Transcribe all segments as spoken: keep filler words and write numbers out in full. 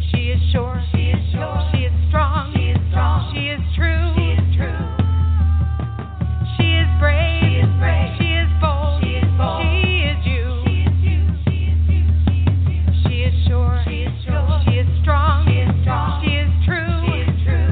She is sure. She is sure. She is strong. She is strong. She is true. She is true. She is brave. She is brave. She is bold. She is bold. She is you. She is you. She is you. She is you. She is sure. She is sure. She is strong. She is strong. She is true. She is true.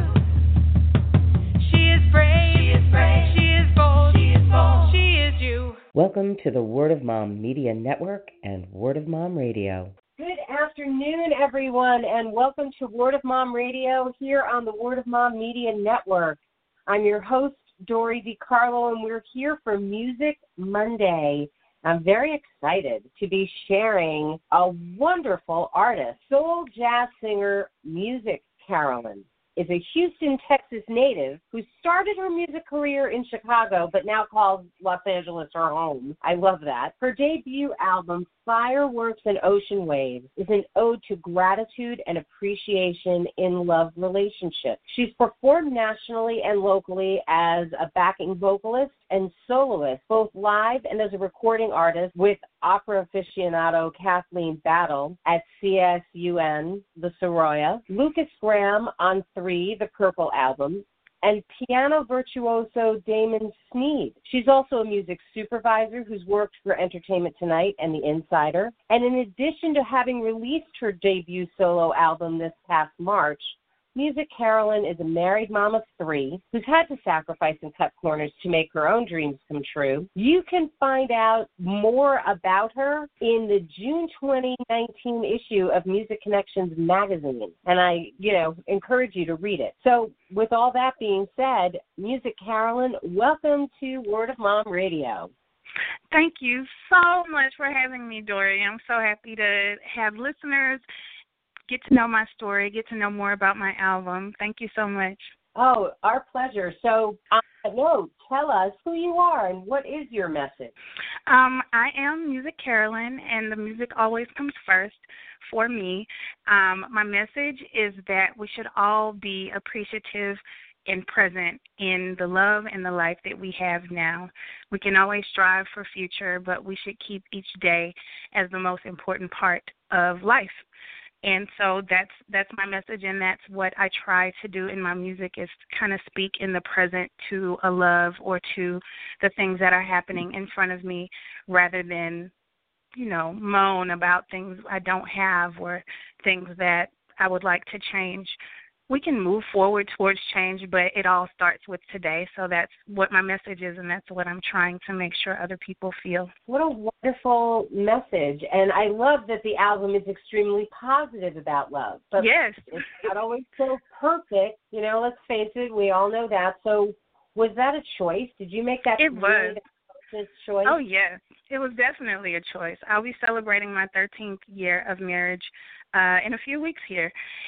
She is brave. She is brave. She is bold. She is bold. She is you. Welcome to the Word of Mom Media Network and Word of Mom Radio. Good afternoon, everyone, and welcome to Word of Mom Radio here on the Word of Mom Media Network. I'm your host, Dory DiCarlo, and we're here for Music Monday. I'm very excited to be sharing a wonderful artist, soul jazz singer, Music Carolyn. Is a Houston, Texas native who started her music career in Chicago but now calls Los Angeles her home. I love that. Her debut album, Fireworks and Ocean Waves, is an ode to gratitude and appreciation in love relationships. She's performed nationally and locally as a backing vocalist and soloist, both live and as a recording artist with opera aficionado Kathleen Battle at C S U N, the Soroya, Lucas Graham on Three, the Purple album, and piano virtuoso Damon Sneed. She's also a music supervisor who's worked for Entertainment Tonight and The Insider. And in addition to having released her debut solo album this past March, Music Carolyn is a married mom of three who's had to sacrifice and cut corners to make her own dreams come true. You can find out more about her in the June twenty nineteen issue of Music Connections magazine, and I, you know, encourage you to read it. So with all that being said, Music Carolyn, welcome to Word of Mom Radio. Thank you so much for having me, Dory. I'm so happy to have listeners get to know my story, get to know more about my album. Thank you so much. Oh, our pleasure. So, uh, no, tell us who you are and what is your message? Um, I am Music Carolyn, and the music always comes first for me. Um, my message is that we should all be appreciative and present in the love and the life that we have now. We can always strive for future, but we should keep each day as the most important part of life. And so that's that's my message, and that's what I try to do in my music, is kind of speak in the present to a love or to the things that are happening in front of me, rather than, you know, moan about things I don't have or things that I would like to change. We can move forward towards change, but it all starts with today. So that's what my message is, and that's what I'm trying to make sure other people feel. What a wonderful message. And I love that the album is extremely positive about love. But yes. It's not always so perfect. You know, let's face it, we all know that. So was that a choice? Did you make that It was. Really choice? Oh, yes. It was definitely a choice. I'll be celebrating my thirteenth year of marriage uh, in a few weeks here.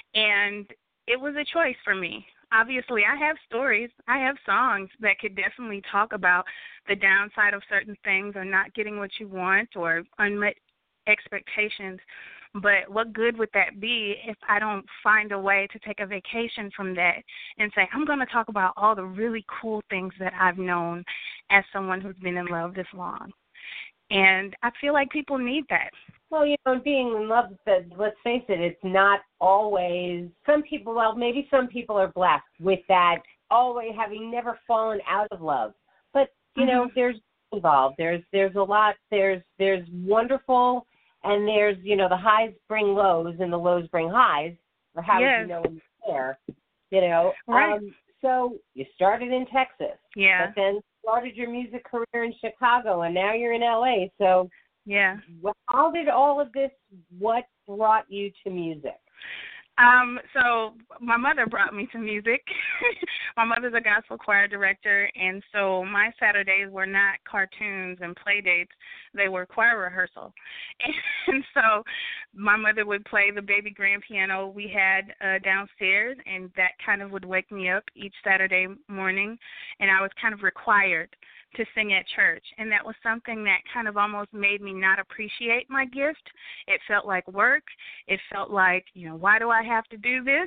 And it was a choice for me. Obviously, I have stories. I have songs that could definitely talk about the downside of certain things, or not getting what you want, or unmet expectations. But what good would that be if I don't find a way to take a vacation from that and say, I'm going to talk about all the really cool things that I've known as someone who's been in love this long. And I feel like people need that. Well, you know, being in love, let's face it, it's not always, some people, well, maybe some people are blessed with that, always having never fallen out of love. But, you know, mm-hmm. there's involved. There's there's a lot, there's there's wonderful, and there's, you know, the highs bring lows and the lows bring highs, or how yes. would you know when you're there, you know. Right. Um, so you started in Texas. Yeah. But then started your music career in Chicago, and now you're in L A, so yeah. How did all of this, what brought you to music? Um, so my mother brought me to music. My mother's a gospel choir director, and so my Saturdays were not cartoons and play dates. They were choir rehearsal. And so my mother would play the baby grand piano we had uh, downstairs, and that kind of would wake me up each Saturday morning, and I was kind of required to sing at church. And that was something that kind of almost made me not appreciate my gift. It felt like work. It felt like, you know, why do I have to do this?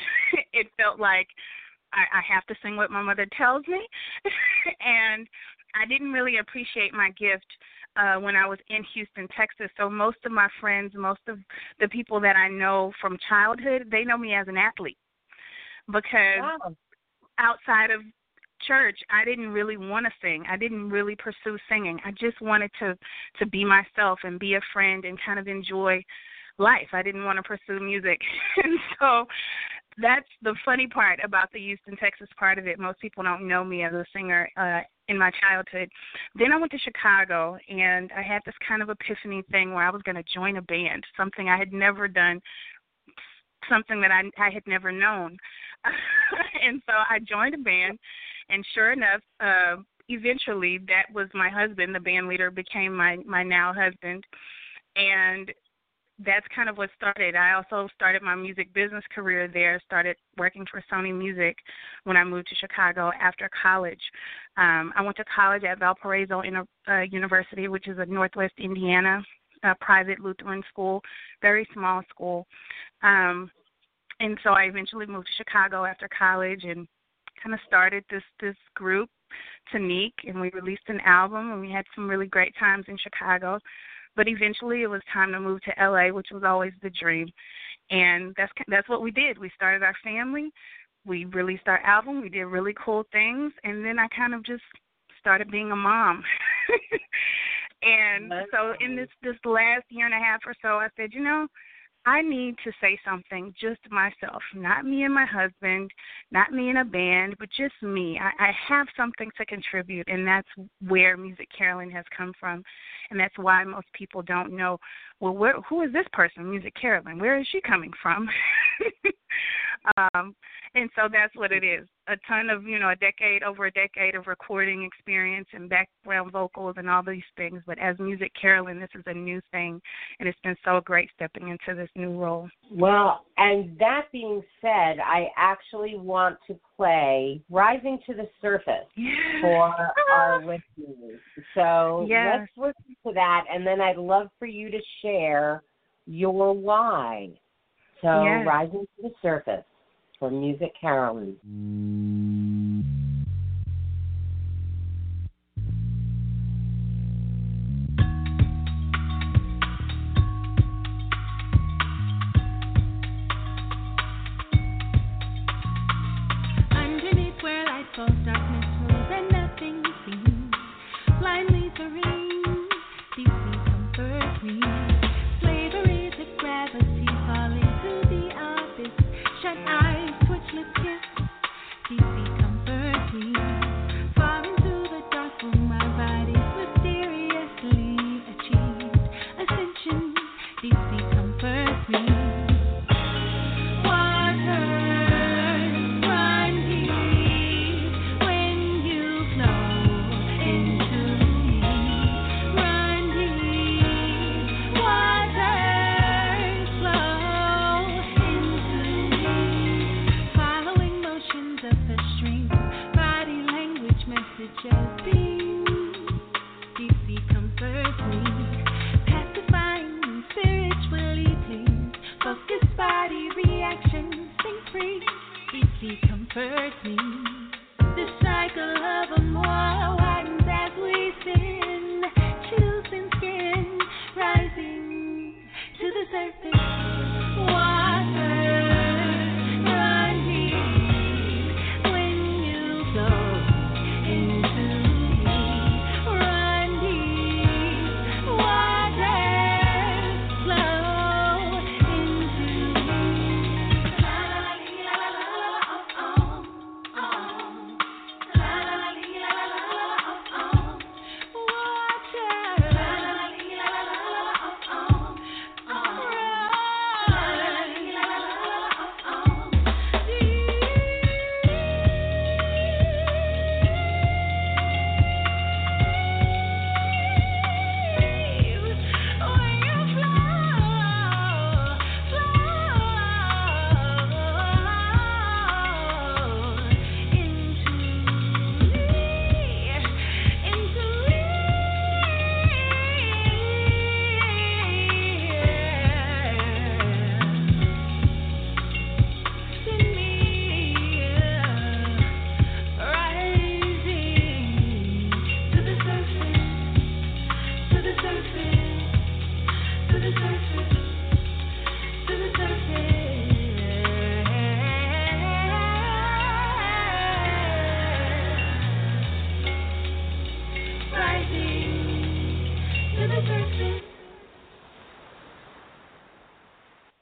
It felt like I, I have to sing what my mother tells me. And I didn't really appreciate my gift uh, when I was in Houston, Texas. So most of my friends, most of the people that I know from childhood, they know me as an athlete because Wow. outside of church, I didn't really want to sing. I didn't really pursue singing. I just wanted to, to be myself and be a friend and kind of enjoy life. I didn't want to pursue music. And so that's the funny part about the Houston, Texas part of it. Most people don't know me as a singer uh, in my childhood. Then I went to Chicago, and I had this kind of epiphany thing where I was going to join a band, something I had never done, something that I, I had never known. And so I joined a band, and sure enough, uh, eventually that was my husband. The band leader became my, my now husband, and that's kind of what started. I also started my music business career there, started working for Sony Music when I moved to Chicago after college. Um, I went to college at Valparaiso uh, University, which is a Northwest Indiana uh, private Lutheran school, very small school. Um, and so I eventually moved to Chicago after college and kind of started this, this group, Tanique, and we released an album, and we had some really great times in Chicago. But eventually it was time to move to L A, which was always the dream. And that's that's what we did. We started our family. We released our album. We did really cool things. And then I kind of just started being a mom. And so in this, this last year and a half or so, I said, you know, I need to say something just myself, not me and my husband, not me in a band, but just me. I, I have something to contribute, and that's where Music Carolyn has come from, and that's why most people don't know, well, where, who is this person, Music Carolyn? Where is she coming from? um, and so that's what it is, a ton of, you know, a decade, over a decade of recording experience and background vocals and all these things. But as Music Carolyn, this is a new thing, and it's been so great stepping into this new role. Well, and that being said, I actually want to play Rising to the Surface for our listeners. So yes. Let's listen to that, and then I'd love for you to share your why. So yes. Rising to the Surface from Music Carolyn. Underneath where light falls, darkness rules and nothing seems blindly serene. Deeply comfort me. Slavery to gravity, fall into the abyss. Shut eyes, twitch lips, kiss. Deeply comfort me. Fall into the dark room, my body's mysteriously achieved ascension. Deeply comfort me. Just being deeply comfort me, pacifying and spiritually pleased, focused body reaction, sing free, deeply comfort me. The cycle of a more widens as we sin, chills in skin, rising to the surface. Water.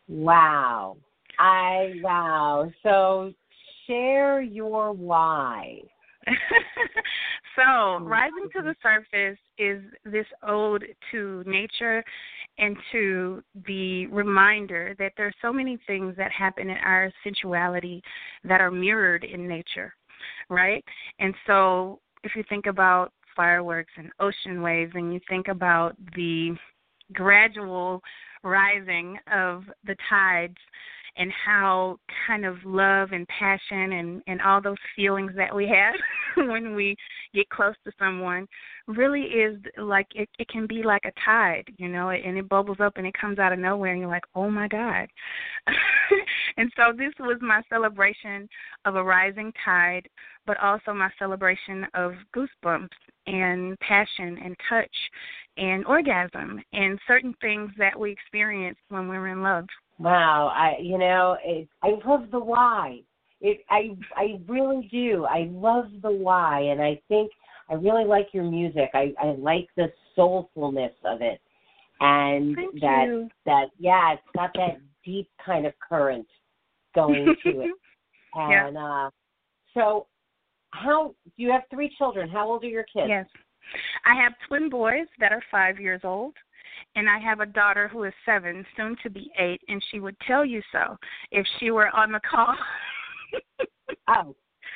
Wow. I, wow. So share your why. So, Rising to the Surface is this ode to nature and to the reminder that there are so many things that happen in our sensuality that are mirrored in nature, right? And so, if you think about fireworks and ocean waves, and you think about the gradual rising of the tides, and how kind of love and passion and, and all those feelings that we have when we get close to someone really is like, it, it can be like a tide, you know, and it bubbles up and it comes out of nowhere and you're like, oh my God. And so this was my celebration of a rising tide, but also my celebration of goosebumps and passion and touch and orgasm and certain things that we experience when we're in love. Wow, I you know it, I love the why. It I I really do. I love the why, and I think I really like your music. I, I like the soulfulness of it, and Thank that you. that yeah, it's got that deep kind of current going to it. And yeah. uh, so, how you have three children? How old are your kids? Yes, I have twin boys that are five years old. And I have a daughter who is seven, soon to be eight, and she would tell you so if she were on the call. Oh.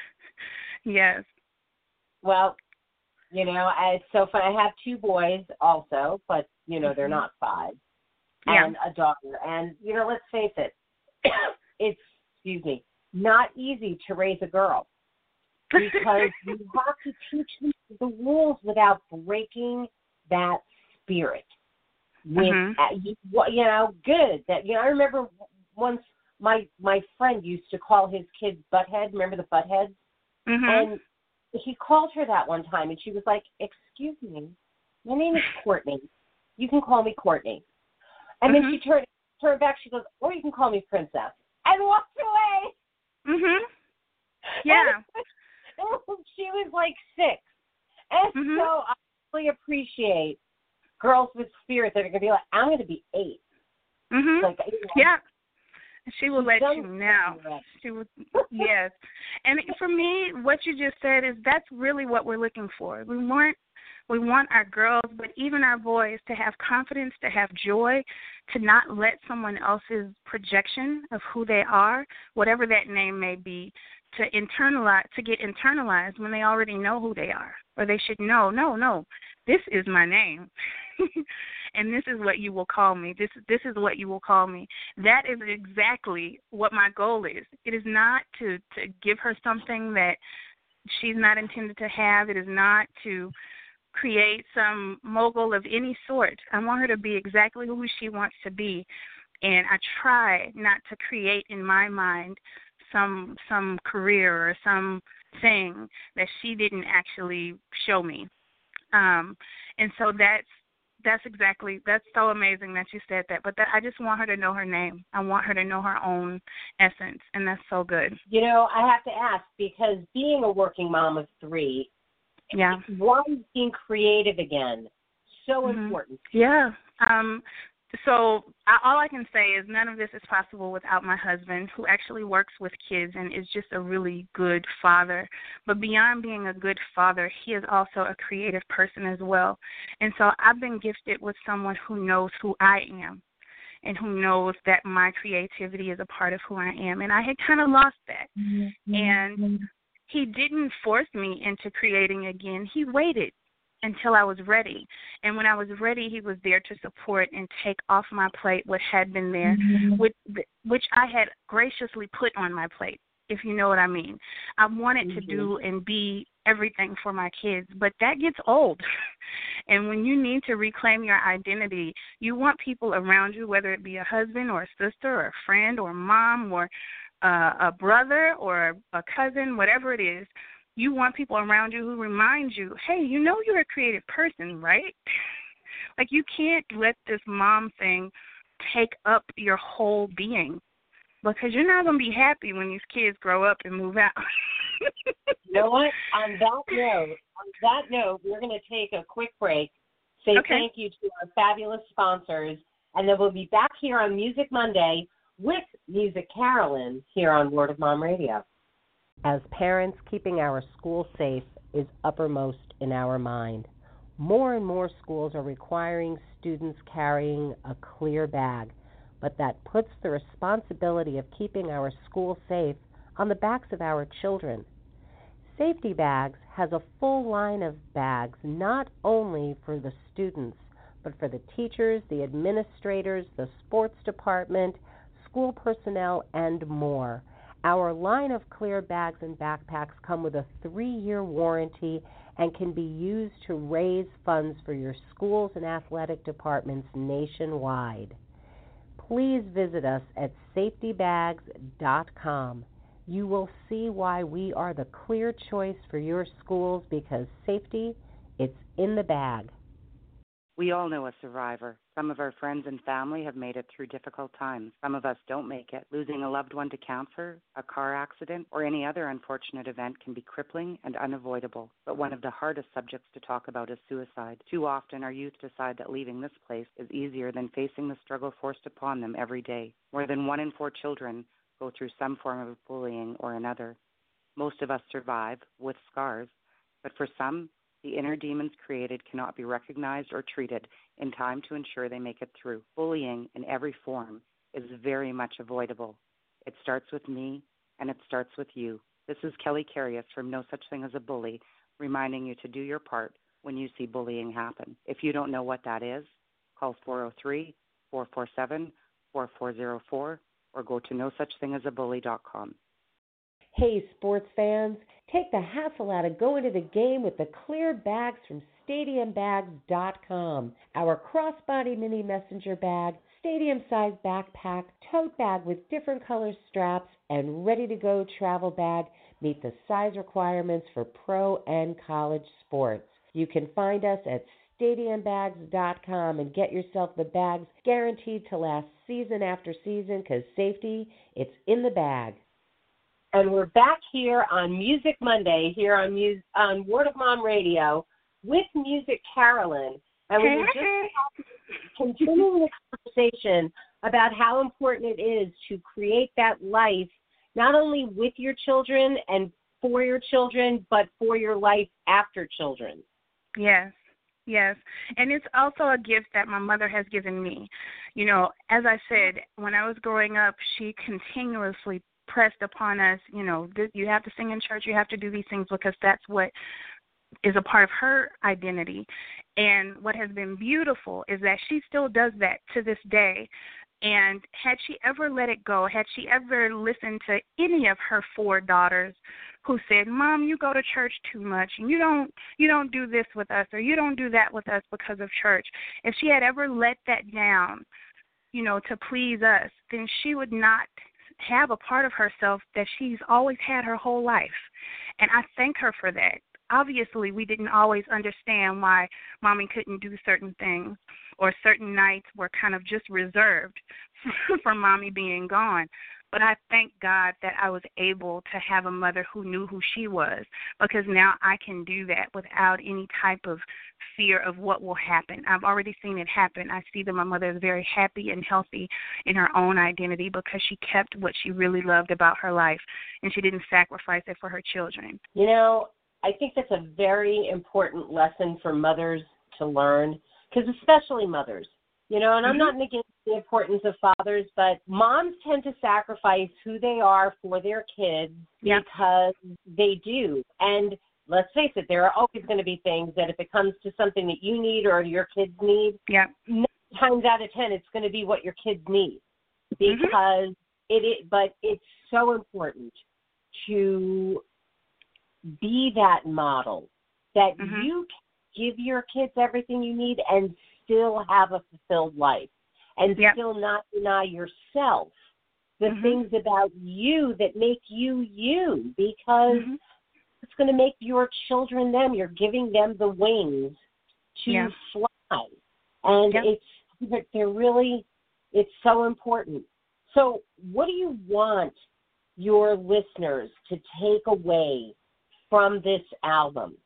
Yes. Well, you know, I, it's so fun. I have two boys also, but, you know, Mm-hmm. they're not five. Yeah. And a daughter. And, you know, let's face it, it's, excuse me, not easy to raise a girl because you have to teach them the rules without breaking that spirit. With mm-hmm. uh, you, you know, good that you know. I remember once my my friend used to call his kids butthead. Remember the buttheads? Mm-hmm. And he called her that one time, and she was like, "Excuse me, my name is Courtney. You can call me Courtney." And mm-hmm. then she turned turned back. She goes, "Or you can call me Princess," and walked away. Mhm. Yeah. And she was like six, and mm-hmm. so I really appreciate girls with spirit that are going to be like, I'm going to be eight. Mhm. Like, you know, yeah. She will let you done- know. She will. Yes. And for me, what you just said is that's really what we're looking for. We want we want our girls, but even our boys, to have confidence, to have joy, to not let someone else's projection of who they are, whatever that name may be, to internalize, to get internalized when they already know who they are, or they should know, no, no, this is my name, and this is what you will call me. This this is what you will call me. That is exactly what my goal is. It is not to, to give her something that she's not intended to have. It is not to create some mogul of any sort. I want her to be exactly who she wants to be, and I try not to create in my mind some some career or some thing that she didn't actually show me. Um, and so that's that's exactly, that's so amazing that you said that. But that, I just want her to know her name. I want her to know her own essence, and that's so good. You know, I have to ask, because being a working mom of three, yeah, why is being creative again so mm-hmm. important? Yeah. Um, so I, all I can say is none of this is possible without my husband, who actually works with kids and is just a really good father. But beyond being a good father, he is also a creative person as well. And so I've been gifted with someone who knows who I am and who knows that my creativity is a part of who I am. And I had kind of lost that. Mm-hmm. And he didn't force me into creating again. He waited until I was ready. And when I was ready, he was there to support and take off my plate what had been there, mm-hmm. which, which I had graciously put on my plate, if you know what I mean. I wanted mm-hmm. to do and be everything for my kids, but that gets old. And when you need to reclaim your identity, you want people around you, whether it be a husband or a sister or a friend or a mom or uh, a brother or a cousin, whatever it is, you want people around you who remind you, hey, you know you're a creative person, right? Like, you can't let this mom thing take up your whole being, because you're not going to be happy when these kids grow up and move out. You know what? On that note, on that note, we're going to take a quick break, say okay. thank you to our fabulous sponsors, and then we'll be back here on Music Monday with Music Carolyn here on Word of Mom Radio. As parents, keeping our school safe is uppermost in our mind. More and more schools are requiring students carrying a clear bag, but that puts the responsibility of keeping our school safe on the backs of our children. Safety Bags has a full line of bags not only for the students, but for the teachers, the administrators, the sports department, school personnel, and more. Our line of clear bags and backpacks come with a three-year warranty and can be used to raise funds for your schools and athletic departments nationwide. Please visit us at safety bags dot com. You will see why we are the clear choice for your schools, because safety, it's in the bag. We all know a survivor. Some of our friends and family have made it through difficult times. Some of us don't make it. Losing a loved one to cancer, a car accident, or any other unfortunate event can be crippling and unavoidable. But one of the hardest subjects to talk about is suicide. Too often our youth decide that leaving this place is easier than facing the struggle forced upon them every day. More than one in four children go through some form of bullying or another. Most of us survive with scars, but for some, the inner demons created cannot be recognized or treated in time to ensure they make it through. Bullying in every form is very much avoidable. It starts with me, and it starts with you. This is Kelly Carius from No Such Thing as a Bully, reminding you to do your part when you see bullying happen. If you don't know what that is, call four oh three, four four seven, four four zero four or go to no such thing as a bully dot com. Hey, sports fans, take the hassle out of going to the game with the clear bags from stadium bags dot com. Our crossbody mini messenger bag, stadium-sized backpack, tote bag with different color straps, and ready-to-go travel bag meet the size requirements for pro and college sports. You can find us at stadium bags dot com and get yourself the bags guaranteed to last season after season, because safety, it's in the bag. And we're back here on Music Monday, here on Mus- on Word of Mom Radio with Music Carolyn. And we were just continuing the conversation about how important it is to create that life, not only with your children and for your children, but for your life after children. Yes. Yes, and it's also a gift that my mother has given me. You know, as I said, when I was growing up, she continuously pressed upon us, you know, this, you have to sing in church, you have to do these things, because that's what is a part of her identity. And what has been beautiful is that she still does that to this day. And had she ever let it go, had she ever listened to any of her four daughters who said, Mom, you go to church too much, and you don't you don't do this with us, or you don't do that with us because of church, if she had ever let that down, you know, to please us, then she would not have a part of herself that she's always had her whole life. And I thank her for that. Obviously, we didn't always understand why Mommy couldn't do certain things, or certain nights were kind of just reserved for Mommy being gone. But I thank God that I was able to have a mother who knew who she was, because now I can do that without any type of fear of what will happen. I've already seen it happen. I see that my mother is very happy and healthy in her own identity because she kept what she really loved about her life, and she didn't sacrifice it for her children. You know, I think that's a very important lesson for mothers to learn, because especially mothers, you know, and I'm not negating the importance of fathers, but moms tend to sacrifice who they are for their kids Yep. because they do. And let's face it, there are always going to be things that if it comes to something that you need or your kids need, Yeah. nine times out of ten, it's going to be what your kids need, because Mm-hmm. it is, but it's so important to be that model that Mhm. you give your kids everything you need and still have a fulfilled life, and Yep. still not deny yourself the Mhm. things about you that make you you, because Mhm. it's going to make your children them. You're giving them the wings to Yeah. fly, and Yep. it's they're really it's so important. So, what do you want your listeners to take away from this album?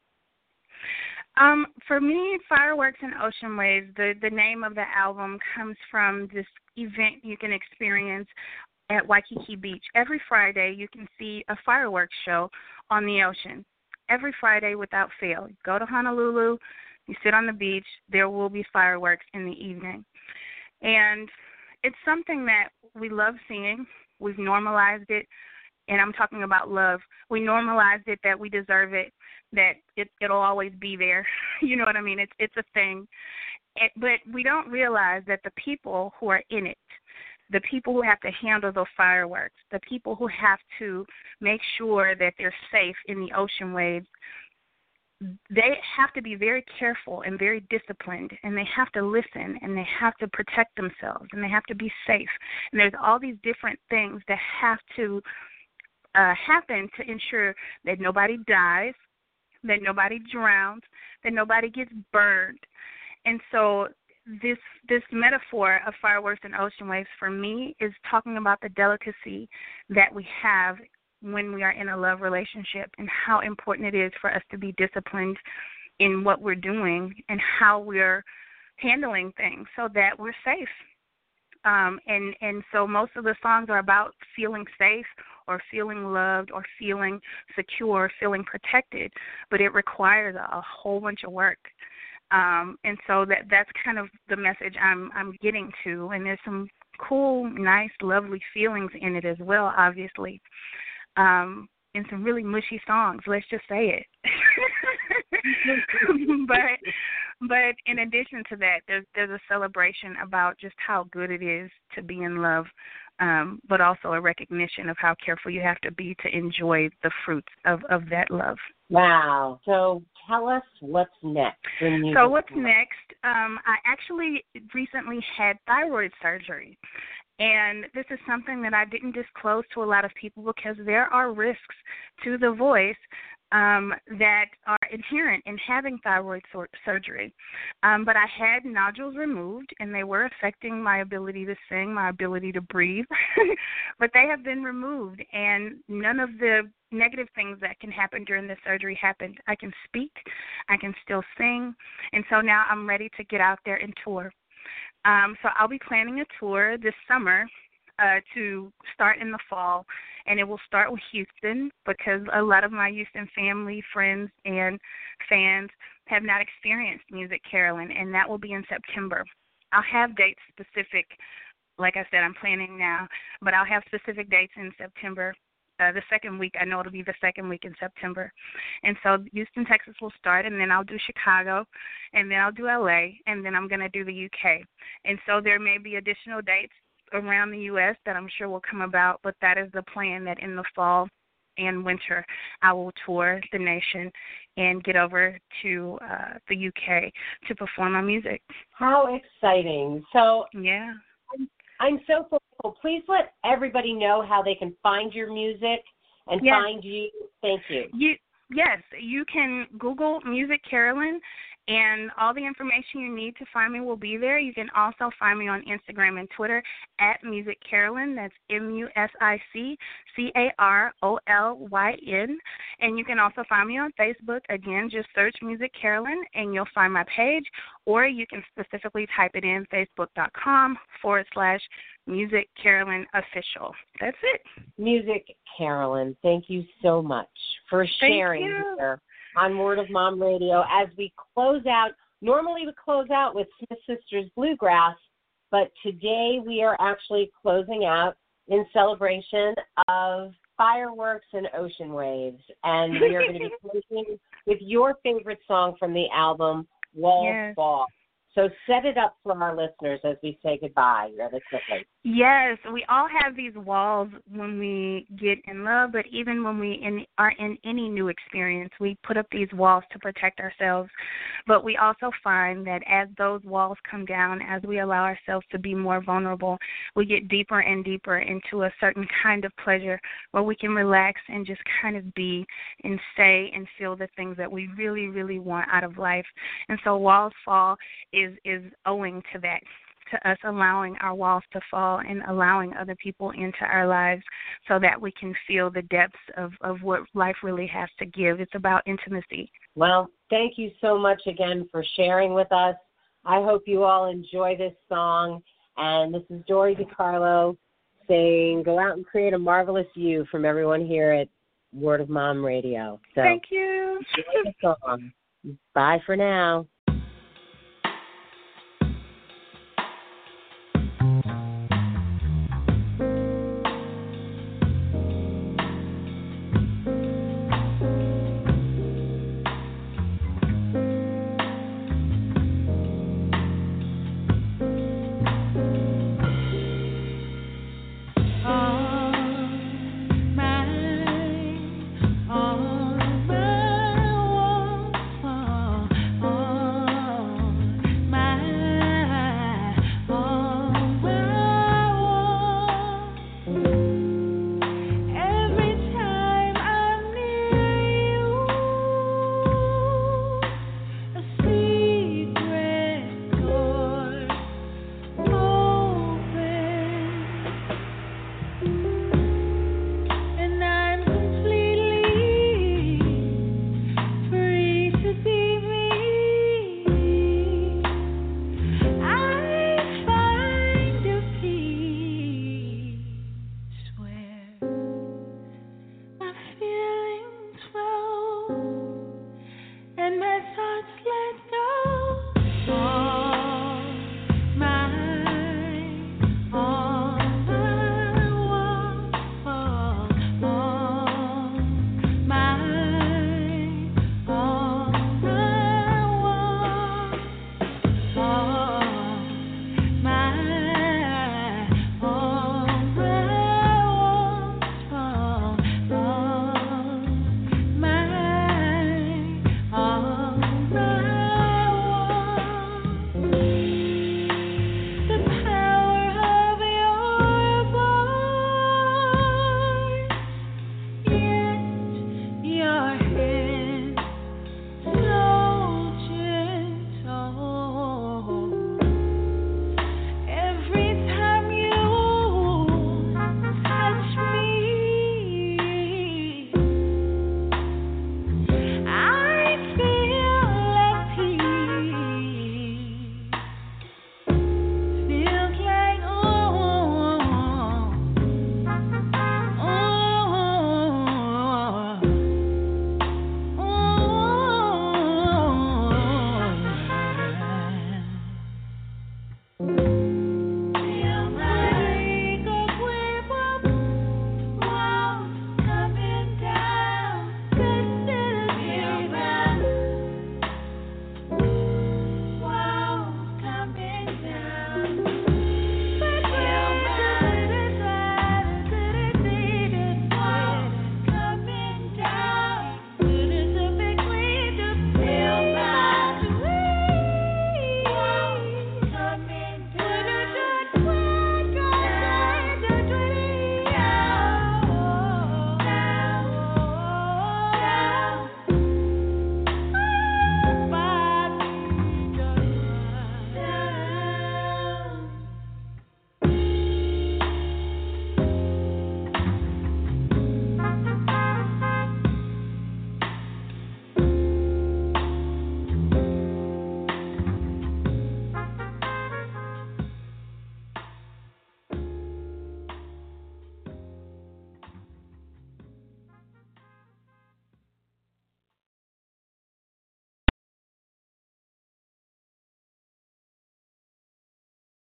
Um, for me, Fireworks and Ocean Waves, the, the name of the album comes from this event you can experience at Waikiki Beach. Every Friday, you can see a fireworks show on the ocean. Every Friday without fail. You go to Honolulu, you sit on the beach, there will be fireworks in the evening. And it's something that we love seeing. We've normalized it, and I'm talking about love. We normalized it that we deserve it, that it, it'll always be there. You know what I mean? It's, it's a thing. It, but we don't realize that the people who are in it, the people who have to handle those fireworks, the people who have to make sure that they're safe in the ocean waves, they have to be very careful and very disciplined, and they have to listen, and they have to protect themselves, and they have to be safe. And there's all these different things that have to uh, happen to ensure that nobody dies, that nobody drowns, that nobody gets burned. And so this this metaphor of fireworks and ocean waves for me is talking about the delicacy that we have when we are in a love relationship, and how important it is for us to be disciplined in what we're doing and how we're handling things so that we're safe. Um, and, and so most of the songs are about feeling safe or feeling loved or feeling secure, feeling protected, but it requires a, a whole bunch of work. Um, and so that that's kind of the message I'm I'm getting to, and there's some cool, nice, lovely feelings in it as well, obviously. Um, and some really mushy songs, let's just say it. but but in addition to that, there's there's a celebration about just how good it is to be in love, um, but also a recognition of how careful you have to be to enjoy the fruits of, of that love. Wow. So tell us what's next. So what's next? Um, I actually recently had thyroid surgery. And this is something that I didn't disclose to a lot of people because there are risks to the voice um, that are inherent in having thyroid sur- surgery. Um, but I had nodules removed, and they were affecting my ability to sing, my ability to breathe. But they have been removed, and none of the negative things that can happen during the surgery happened. I can speak, I can still sing, and so now I'm ready to get out there and tour. Um, so I'll be planning a tour this summer uh, to start in the fall, and it will start with Houston because a lot of my Houston family, friends, and fans have not experienced Music Carolyn, and that will be in September. I'll have dates specific, like I said, I'm planning now, but I'll have specific dates in September. Uh, the second week, I know it'll be the second week in September. And so Houston, Texas will start, and then I'll do Chicago, and then I'll do L A, and then I'm going to do the U K. And so there may be additional dates around the U S that I'm sure will come about, but that is the plan, that in the fall and winter I will tour the nation and get over to uh, the U K to perform my music. How exciting. So yeah. I'm, I'm so grateful. Please let everybody know how they can find your music and yes. find you. Thank you. You. Yes, you can Google Music Carolyn, and all the information you need to find me will be there. You can also find me on Instagram and Twitter at Music Carolyn. That's M U S I C C A R O L Y N. And you can also find me on Facebook. Again, just search Music Carolyn, and you'll find my page. Or you can specifically type it in, facebook.com forward slash Music Carolyn Official. That's it. Music Carolyn, thank you so much for sharing here on Word of Mom Radio as we close out. Normally we close out with Smith Sisters Bluegrass, but today we are actually closing out in celebration of fireworks and ocean waves. And we are going to be closing with your favorite song from the album, Walls yes. Fall. So set it up for our listeners as we say goodbye really quickly. Yes, we all have these walls when we get in love, but even when we in, are in any new experience, we put up these walls to protect ourselves. But we also find that as those walls come down, as we allow ourselves to be more vulnerable, we get deeper and deeper into a certain kind of pleasure where we can relax and just kind of be and say and feel the things that we really, really want out of life. And so Walls Fall is, is owing to that, to us allowing our walls to fall and allowing other people into our lives so that we can feel the depths of, of what life really has to give. It's about intimacy. Well, thank you so much again for sharing with us. I hope you all enjoy this song. And this is Dory DiCarlo saying, go out and create a marvelous you from everyone here at Word of Mom Radio. So, Thank you. Bye for now.